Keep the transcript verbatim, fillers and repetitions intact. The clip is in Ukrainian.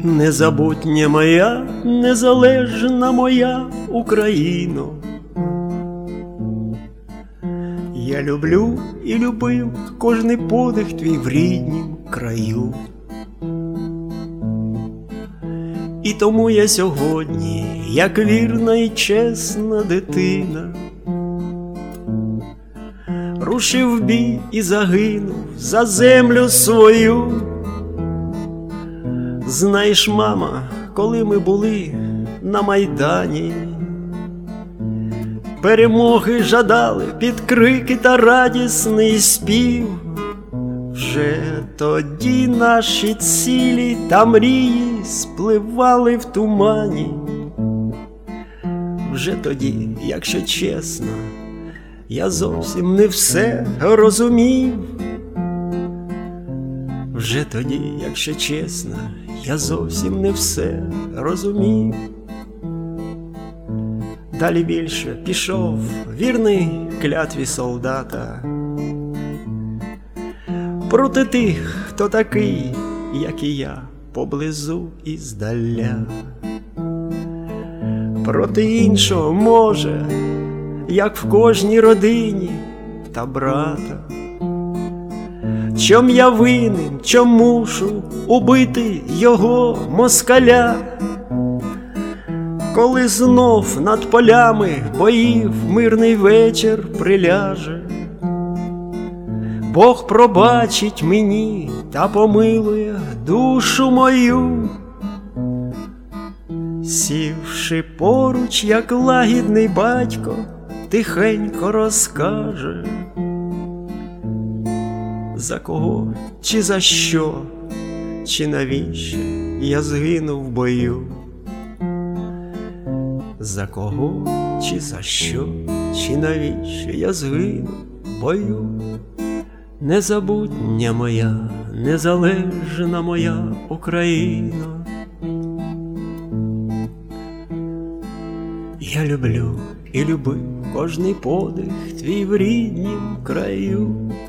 Незабутня моя, незалежна моя Україно. Я люблю і любив кожний подих твій в ріднім краю. І тому я сьогодні, як вірна і чесна дитина, рушив в бій і загинув за землю свою. Знаєш, мама, коли ми були на Майдані, перемоги жадали під крики та радісний спів. Вже тоді наші цілі та мрії спливали в тумані. Вже тоді, якщо чесно, я зовсім не все розумів. Вже тоді, якщо чесно, я зовсім не все розумів. Далі більше пішов вірний клятві солдата проти тих, хто такий, як і я, поблизу і здаля. Проти іншого, може, як в кожній родині та брата. Чом я винен, чом мушу убити його, москаля? Коли знов над полями боїв мирний вечір приляже, Бог пробачить мені та помилує душу мою. Сівши поруч, як лагідний батько, тихенько розкаже, за кого, чи за що, чи навіщо я згинув в бою. За кого, чи за що, чи навіщо я згинув в бою. Незабутня моя, незалежна моя Україно. Я люблю і любив кожний подих твій в ріднім краю.